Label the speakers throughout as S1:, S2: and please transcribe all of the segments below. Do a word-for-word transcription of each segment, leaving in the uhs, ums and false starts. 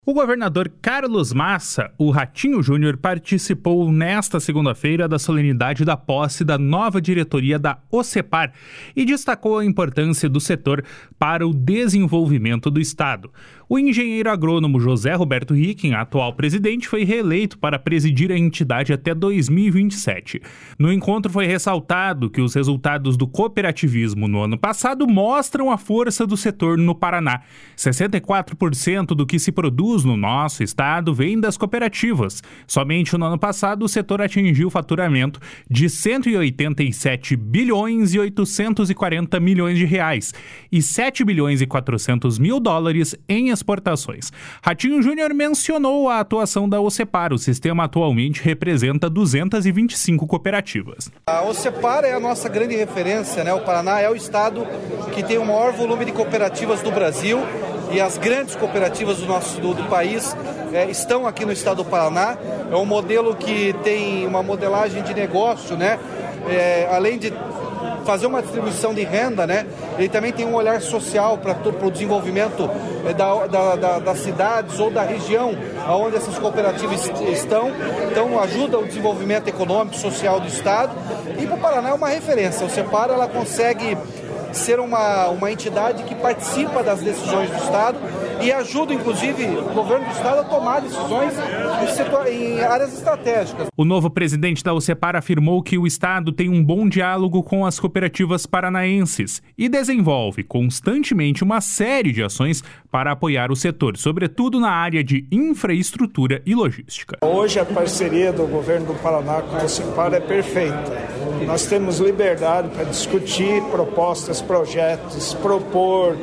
S1: O governador Carlos Massa, o Ratinho Júnior, participou nesta segunda-feira da solenidade da posse da nova diretoria da OCEPAR e destacou a importância do setor para o desenvolvimento do estado. O engenheiro agrônomo José Roberto Ricken, atual presidente, foi reeleito para presidir a entidade até dois mil e vinte e sete. No encontro foi ressaltado que os resultados do cooperativismo no ano passado mostram a força do setor no Paraná. sessenta e quatro por cento do que se produz no nosso estado vem das cooperativas. Somente no ano passado, o setor atingiu faturamento de cento e oitenta e sete bilhões e oitocentos e quarenta milhões de reais e sete bilhões e quatrocentos mil dólares em exportações. Ratinho Júnior mencionou a atuação da OCEPAR. O sistema atualmente representa duzentas e vinte e cinco cooperativas.
S2: A OCEPAR é a nossa grande referência, né? O Paraná é o estado que tem o maior volume de cooperativas do Brasil. E as grandes cooperativas do nosso do, do país é, estão aqui no estado do Paraná. É um modelo que tem uma modelagem de negócio, né? É, além de fazer uma distribuição de renda, né? Ele também tem um olhar social para o desenvolvimento é, da, da, da, das cidades ou da região onde essas cooperativas estão. Então ajuda o desenvolvimento econômico e social do estado. E para o Paraná é uma referência. O OCEPAR, ela consegue ser uma, uma entidade que participa das decisões do Estado e ajuda, inclusive, o governo do Estado a tomar decisões em, setor, em áreas estratégicas.
S1: O novo presidente da OCEPAR afirmou que o Estado tem um bom diálogo com as cooperativas paranaenses e desenvolve constantemente uma série de ações para apoiar o setor, sobretudo na área de infraestrutura e logística.
S3: Hoje a parceria do governo do Paraná com a OCEPAR é perfeita. Nós temos liberdade para discutir propostas, projetos, propor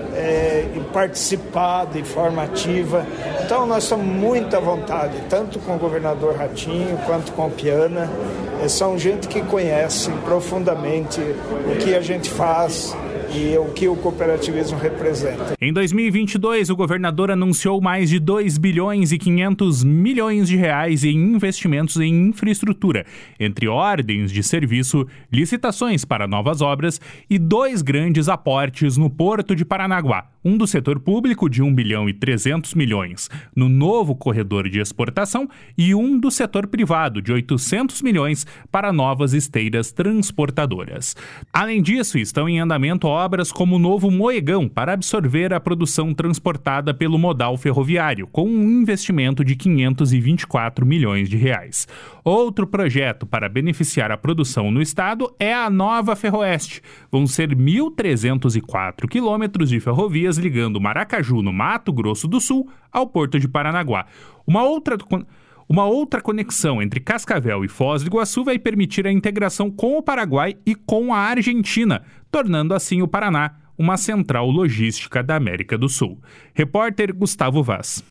S3: é, e participar de forma ativa. Então nós estamos muito à vontade, tanto com o governador Ratinho quanto com o Piana. É, são gente que conhece profundamente o que a gente faz e o que o cooperativismo representa.
S1: Em dois mil e vinte e dois, o governador anunciou mais de dois bilhões e quinhentos milhões de reais em investimentos em infraestrutura, entre ordens de serviço, licitações para novas obras e dois grandes aportes no Porto de Paranaguá, um do setor público de um bilhão e trezentos milhões no novo corredor de exportação e um do setor privado de oitocentos milhões para novas esteiras transportadoras. Além disso, estão em andamento obras como o novo Moegão para absorver a produção transportada pelo modal ferroviário, com um investimento de quinhentos e vinte e quatro milhões de reais. Outro projeto para beneficiar a produção no estado é a Nova Ferroeste. Vão ser mil trezentos e quatro quilômetros de ferrovias ligando Maracaju, no Mato Grosso do Sul, ao Porto de Paranaguá. Uma outra... Uma outra conexão entre Cascavel e Foz do Iguaçu vai permitir a integração com o Paraguai e com a Argentina, tornando assim o Paraná uma central logística da América do Sul. Repórter Gustavo Vaz.